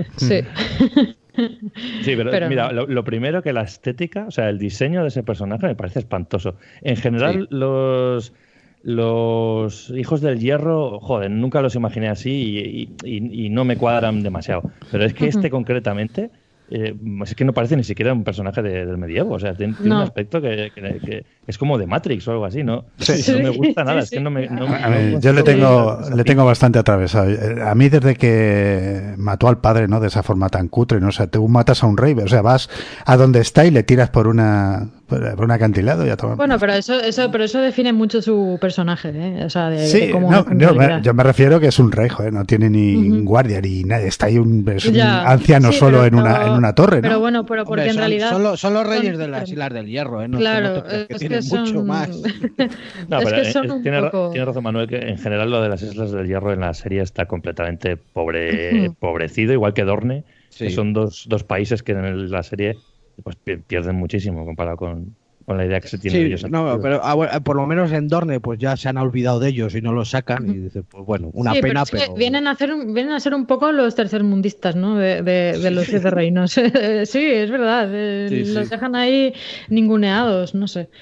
Sí, pero mira, lo primero que la estética, o sea, el diseño de ese personaje me parece espantoso. En general, los hijos del hierro, joder, nunca los imaginé así y no me cuadran demasiado. Pero es que este concretamente... es que no parece ni siquiera un personaje del medievo, o sea, tiene un aspecto que es como de Matrix o algo así, ¿no? Sí. No me gusta nada, es que no me yo le tengo bastante atravesado. A mí desde que mató al padre, ¿no? De esa forma tan cutre, ¿no? O sea, tú matas a un rey, o sea, vas a donde está y le tiras por un acantilado y a tomar. Bueno, pero eso define mucho su personaje, ¿eh? O sea, de cómo yo me refiero que es un rey, joder, no tiene ni guardia ni nadie, está ahí un anciano solo en una torre, ¿no? Pero bueno, porque hombre, en realidad son los reyes de las Islas del Hierro, ¿eh? No, claro, es que tienen mucho más. No, pero tiene razón Manuel que en general lo de las Islas del Hierro en la serie está completamente pobrecido, igual que Dorne, que son dos países que en la serie pues pierden muchísimo comparado con la idea que se tiene de ellos. No, pero por lo menos en Dorne pues ya se han olvidado de ellos y no los sacan y dices, pues bueno, una pena, pero vienen a ser un poco los tercermundistas, ¿no? De los siete reinos. Sí, es verdad, los dejan ahí ninguneados, no sé.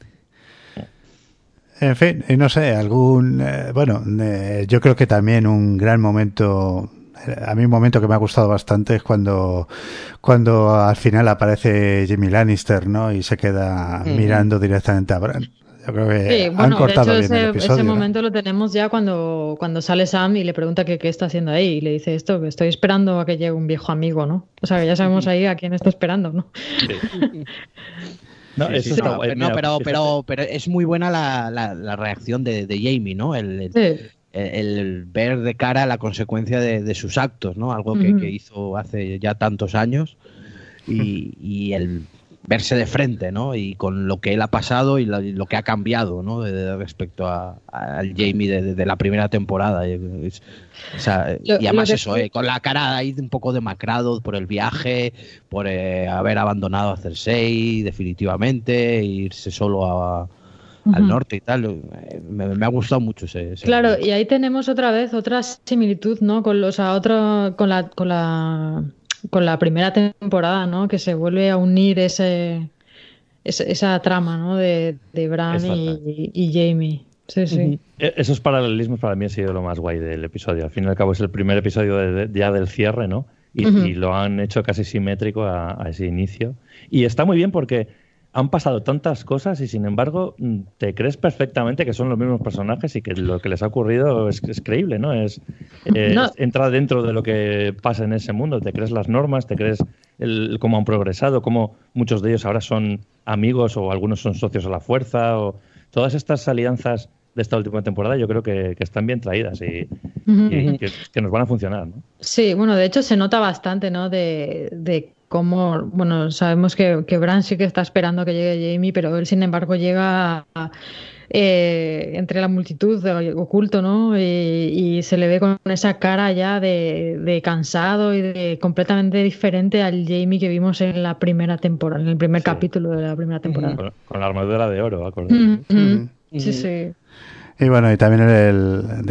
En fin, y no sé, yo creo que también un gran momento, a mí un momento que me ha gustado bastante es cuando al final aparece Jaime Lannister, ¿no? Y se queda mirando directamente a Bran. Yo creo que han cortado bien el episodio. Ese momento lo tenemos ya cuando sale Sam y le pregunta qué está haciendo ahí y le dice esto, que estoy esperando a que llegue un viejo amigo, ¿no? O sea, que ya sabemos ahí a quién está esperando, ¿no? Sí. No, Sí, eso sí, está no, guay. no, Mira, pero es muy buena la reacción de Jamie, ¿no? El ver de cara la consecuencia de sus actos, ¿no? Algo que hizo hace ya tantos años y el verse de frente, ¿no? Y con lo que él ha pasado y lo que ha cambiado, ¿no? Respecto al Jamie de la primera temporada. Y además eso, con la cara ahí un poco demacrado por el viaje, por haber abandonado a Cersei definitivamente, irse solo al norte y tal. Me ha gustado mucho ese Claro, momento. y ahí tenemos otra similitud, ¿no? Con la primera temporada, ¿no? Que se vuelve a unir esa trama, ¿no? De Bran y Jamie. Sí, sí. Esos paralelismos para mí han sido lo más guay del episodio. Al fin y al cabo es el primer episodio ya del cierre, ¿no? Y lo han hecho casi simétrico a ese inicio. Y está muy bien porque han pasado tantas cosas y sin embargo te crees perfectamente que son los mismos personajes y que lo que les ha ocurrido es creíble, ¿no? Entra dentro de lo que pasa en ese mundo, te crees las normas, te crees cómo han progresado, cómo muchos de ellos ahora son amigos o algunos son socios a la fuerza, o todas estas alianzas de esta última temporada yo creo que están bien traídas y que nos van a funcionar, ¿no? Sí, bueno, de hecho se nota bastante, ¿no? De cómo, bueno, sabemos que Bran sí que está esperando que llegue Jamie, pero él sin embargo llega entre la multitud oculto, ¿no? Y se le ve con esa cara ya de cansado y de completamente diferente al Jamie que vimos en la primera temporada, en el primer capítulo de la primera temporada. Con la armadura de oro, ¿acordáis? Sí, sí. Y bueno, y también el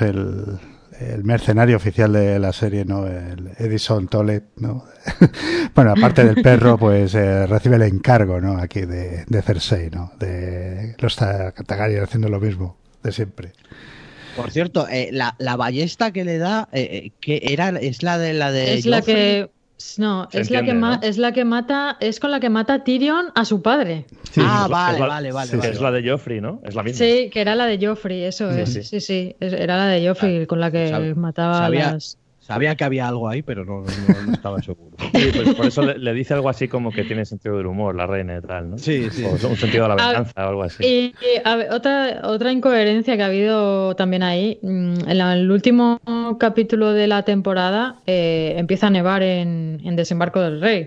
mercenario oficial de la serie, ¿no? El Edison Tolet, ¿no? Bueno, aparte del perro, pues recibe el encargo, ¿no? Aquí de Cersei, ¿no? De los Targaryen haciendo lo mismo de siempre. Por cierto, la ballesta que le da, es la de es la que no, es la que mata, es con la que mata Tyrion a su padre. Sí, vale. Es la de Joffrey, ¿no? Es la misma. Sí, que era la de Joffrey, eso es. Sí, era la de Joffrey con la que mataba Sabía que había algo ahí, pero no estaba seguro. Sí, pues por eso le dice algo así como que tiene sentido del humor, la reina y tal, ¿no? Sí. O un sentido de la venganza o algo así. Y a ver, otra incoherencia que ha habido también ahí, en el último capítulo de la temporada empieza a nevar en Desembarco del Rey.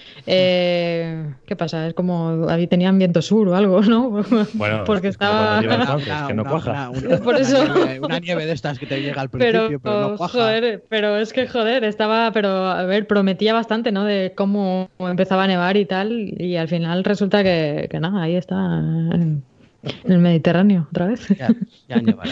¿Qué pasa? Es como ahí tenían viento sur o algo, ¿no? Bueno, porque estaba que no cuaja. Por eso una nieve de estas que te llega al principio, pero no cuaja. Pero es que estaba, pero a ver, prometía bastante, ¿no? De cómo empezaba a nevar y tal, y al final resulta que nada, ahí está en el Mediterráneo otra vez. Ya nevará.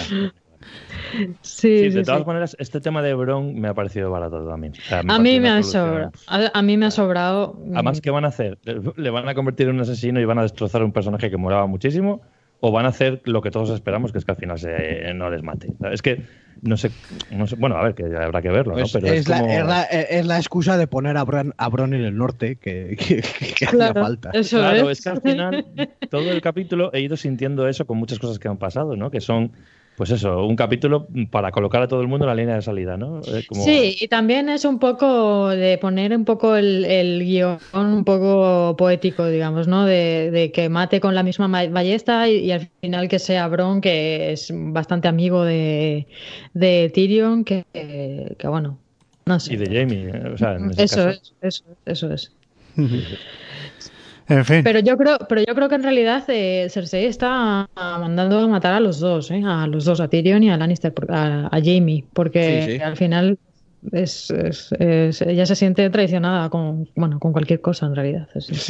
Sí, de todas maneras, este tema de Bron me ha parecido barato también. O sea, a mí me ha sobrado. Además, ¿qué van a hacer? ¿Le van a convertir en un asesino y van a destrozar un personaje que molaba muchísimo? ¿O van a hacer lo que todos esperamos, que es que al final no les mate? Es que no sé, bueno, a ver, que habrá que verlo, pues ¿no? Pero es la excusa de poner a Bron en el norte que hacía falta. Claro, es que al final, todo el capítulo he ido sintiendo eso con muchas cosas que han pasado, ¿no? Que son... Pues eso, un capítulo para colocar a todo el mundo en la línea de salida, ¿no? Sí, y también es un poco de poner un poco el guión un poco poético, digamos, ¿no? De que mate con la misma ballesta y al final que sea Bron, que es bastante amigo de Tyrion, que bueno, no sé. Y de Jamie, o sea, en ese caso. Eso es. En fin. Pero yo creo que en realidad Cersei está mandando a matar a los dos, a Tyrion y a Lannister, a Jaime, porque al final ella se siente traicionada con cualquier cosa en realidad.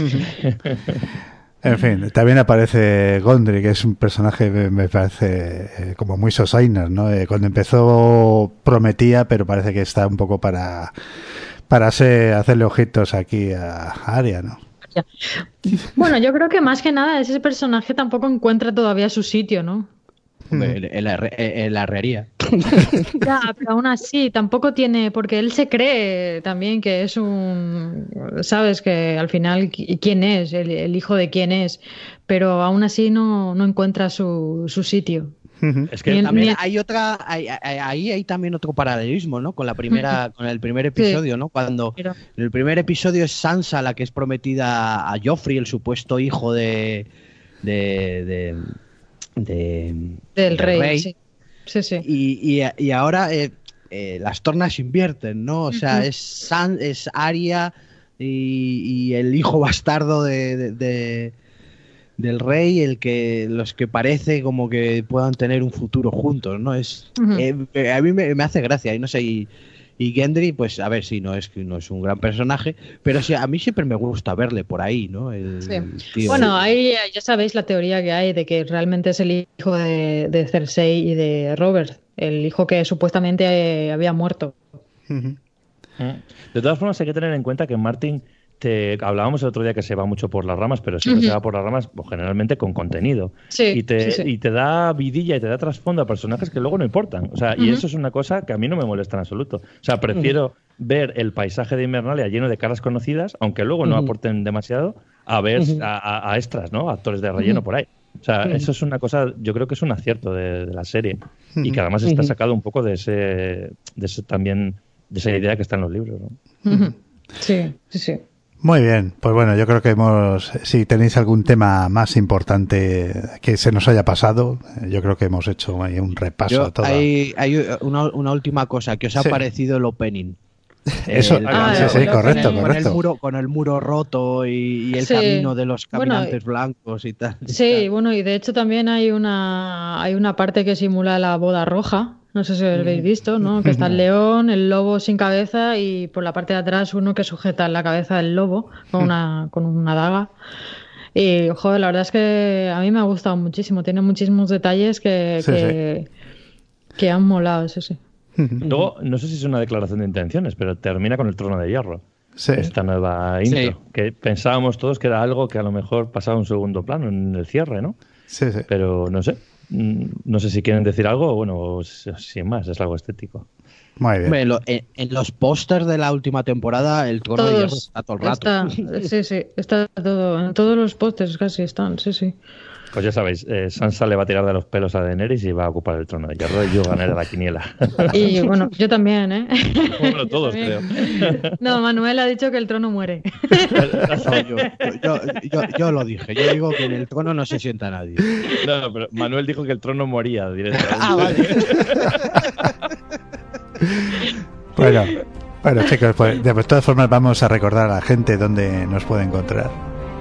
En fin, también aparece Gondry, que es un personaje me parece como muy Sosainer, ¿no? Cuando empezó prometía, pero parece que está un poco para hacerle ojitos aquí a Arya, ¿no? Bueno, yo creo que más que nada ese personaje tampoco encuentra todavía su sitio, ¿no? En la herrería. Ya, pero aún así tampoco tiene, porque él se cree también que es sabes que al final quién es, el hijo de quién es, pero aún así no encuentra su sitio. Es que también hay también otro paralelismo, ¿no? Con la primera, con el primer episodio, ¿no? Cuando en el primer episodio es Sansa la que es prometida a Joffrey, el supuesto hijo del rey. Sí. Y ahora las tornas invierten, ¿no? O sea, es Arya y el hijo bastardo del rey, los que parece como que puedan tener un futuro juntos, ¿no? A mí me hace gracia, y no sé, y Gendry, pues a ver, sí, no es un gran personaje, pero sí, a mí siempre me gusta verle por ahí, ¿no? El tío. Bueno, ahí ya sabéis la teoría que hay de que realmente es el hijo de Cersei y de Robert, el hijo que supuestamente había muerto. De todas formas, hay que tener en cuenta que Martin... hablábamos el otro día que se va mucho por las ramas, pero siempre se va por las ramas pues, generalmente con contenido. Y te da vidilla y te da trasfondo a personajes que luego no importan. O sea, y eso es una cosa que a mí no me molesta en absoluto. O sea, prefiero ver el paisaje de Invernalia lleno de caras conocidas, aunque luego no aporten demasiado, a ver a extras, ¿no? Actores de relleno por ahí. O sea, eso es una cosa, yo creo que es un acierto de la serie. Y que además está sacado un poco de ese también, de esa idea que está en los libros, ¿no? Sí. Muy bien, pues bueno, yo creo que si tenéis algún tema más importante que se nos haya pasado, yo creo que hemos hecho ahí un repaso a todo. Hay una última cosa, ¿qué os ha parecido el opening? Eso, correcto. Con el muro roto y el camino de los caminantes blancos y tal. Sí, bueno, y de hecho también hay una parte que simula la boda roja. No sé si lo habéis visto, ¿no? Que está el león, el lobo sin cabeza y por la parte de atrás uno que sujeta la cabeza del lobo con una daga. Y, joder, la verdad es que a mí me ha gustado muchísimo. Tiene muchísimos detalles que han molado, sí. Luego, no sé si es una declaración de intenciones, pero termina con el trono de hierro. Sí. Esta nueva intro. Que pensábamos todos que era algo que a lo mejor pasaba a un segundo plano en el cierre, ¿no? Sí. Pero no sé. No sé si quieren decir algo o bueno, sin más, es algo estético. Muy bien. Bueno, en los pósters de la última temporada el trono de hierro está todo el rato. Está todo, en todos los pósters casi están, sí. Pues ya sabéis, Sansa le va a tirar de los pelos a Daenerys y va a ocupar el trono de hierro y yo ganaré la quiniela. Y bueno, yo también, ¿eh? Bueno, todos creo. No, Manuel ha dicho que el trono muere. Yo lo dije, yo digo que en el trono no se sienta nadie. No, pero Manuel dijo que el trono moría directamente. Vale. Bueno, chicos, pues de todas formas vamos a recordar a la gente dónde nos puede encontrar.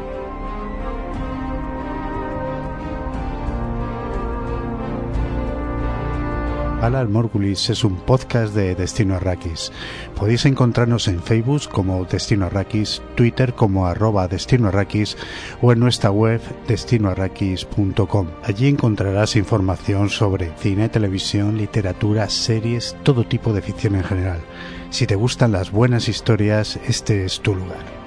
Valar Morghulis es un podcast de Destino Arrakis. Podéis encontrarnos en Facebook como Destino Arrakis, Twitter como @Destino Arrakis o en nuestra web destinoarrakis.com. Allí encontrarás información sobre cine, televisión, literatura, series, todo tipo de ficción en general. Si te gustan las buenas historias, este es tu lugar.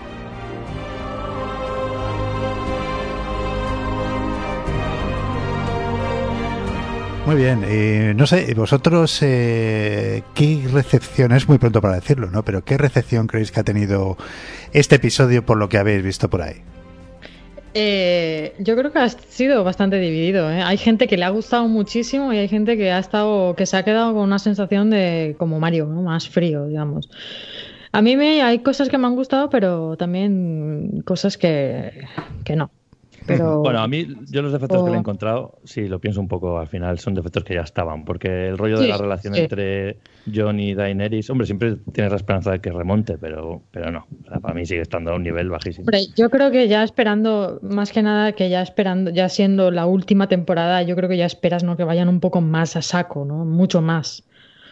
Muy bien, no sé, vosotros, ¿qué recepción? Es muy pronto para decirlo, ¿no? Pero ¿qué recepción creéis que ha tenido este episodio por lo que habéis visto por ahí? Yo creo que ha sido bastante dividido, ¿eh? Hay gente que le ha gustado muchísimo y hay gente que se ha quedado con una sensación de como Mario, ¿no? Más frío, digamos. A mí hay cosas que me han gustado, pero también cosas que no. Pero... Bueno, a mí, yo los defectos que le he encontrado, sí, lo pienso un poco, al final son defectos que ya estaban, porque el rollo de la relación entre Jon y Daenerys, hombre, siempre tienes la esperanza de que remonte, pero no, o sea, para mí sigue estando a un nivel bajísimo. Hombre, yo creo que ya esperando, más que nada, ya siendo la última temporada, yo creo que ya esperas, ¿no? Que vayan un poco más a saco, ¿no? Mucho más.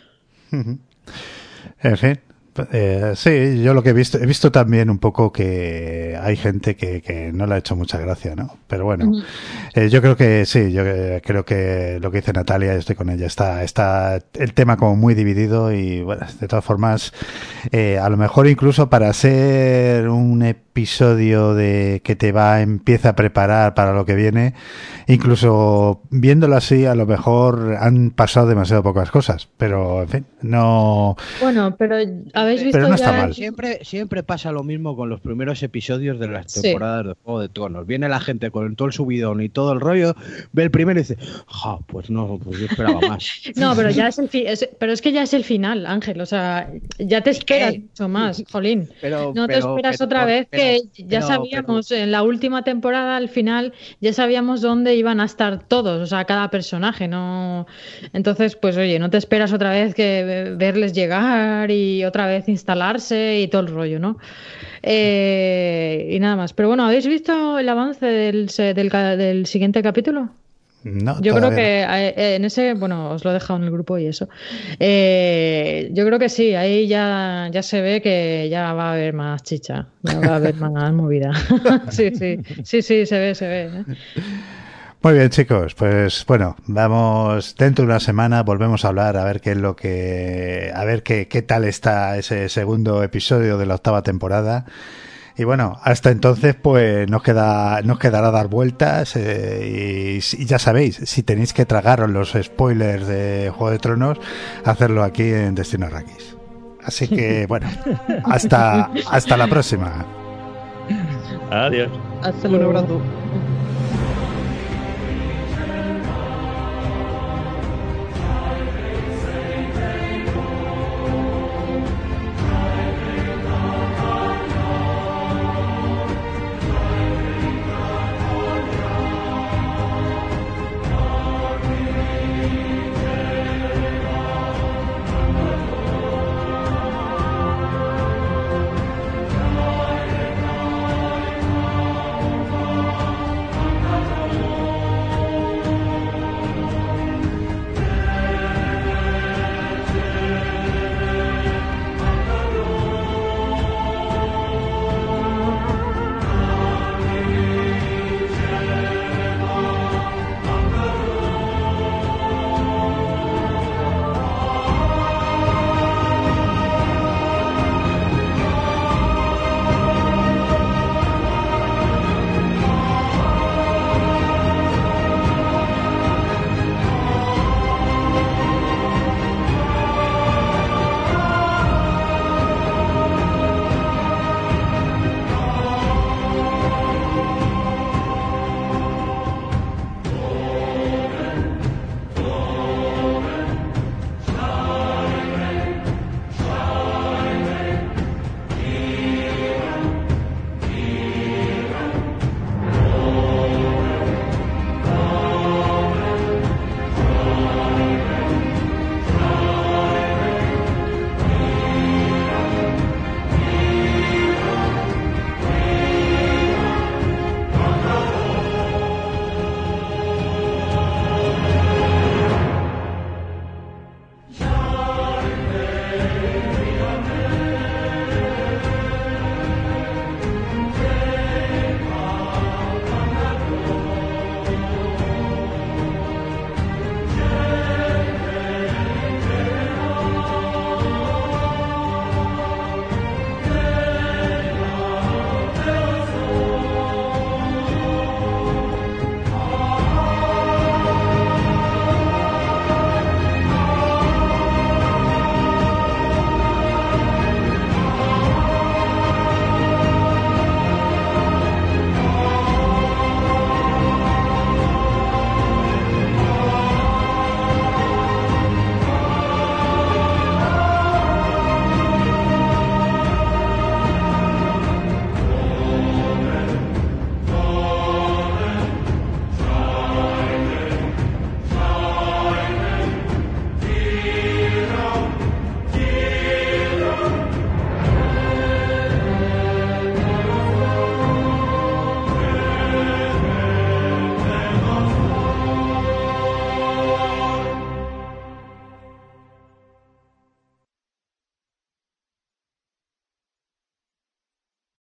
En fin. Sí, yo lo que he visto también un poco que hay gente que no le ha hecho mucha gracia, ¿no? Pero bueno, yo creo que sí, creo que lo que dice Natalia, yo estoy con ella, está el tema como muy dividido y bueno, de todas formas, a lo mejor incluso para ser un episodio episodio de que empieza a preparar para lo que viene. Incluso viéndolo así, a lo mejor han pasado demasiado pocas cosas, pero en fin, no. Bueno, pero habéis visto pero no ya está mal. Siempre pasa lo mismo con los primeros episodios de las temporadas de Juego de Tronos. Viene la gente con todo el subidón y todo el rollo, ve el primero y dice, pues no, pues yo esperaba más. No, pero ya pero es que ya es el final, Ángel, o sea, ya te esperas mucho más, jolín. No te esperas otra vez que ya sabíamos en la última temporada, al final, ya sabíamos dónde iban a estar todos, o sea, cada personaje, ¿no? Entonces, pues oye, no te esperas otra vez que verles llegar y otra vez instalarse y todo el rollo, ¿no? Y nada más. Pero bueno, ¿habéis visto el avance del siguiente capítulo? No, yo creo que en ese, bueno, os lo he dejado en el grupo y eso. Yo creo que sí, ahí ya se ve que ya va a haber más chicha, ya va a haber más movida. sí, se ve. Muy bien, chicos, pues bueno, vamos dentro de una semana, volvemos a hablar a ver qué tal está ese segundo episodio de la 8ª temporada. Y bueno, hasta entonces pues nos quedará dar vueltas y ya sabéis, si tenéis que tragaros los spoilers de Juego de Tronos, hacerlo aquí en Destino Arrakis. Así que bueno, hasta la próxima. Adiós. Hasta luego.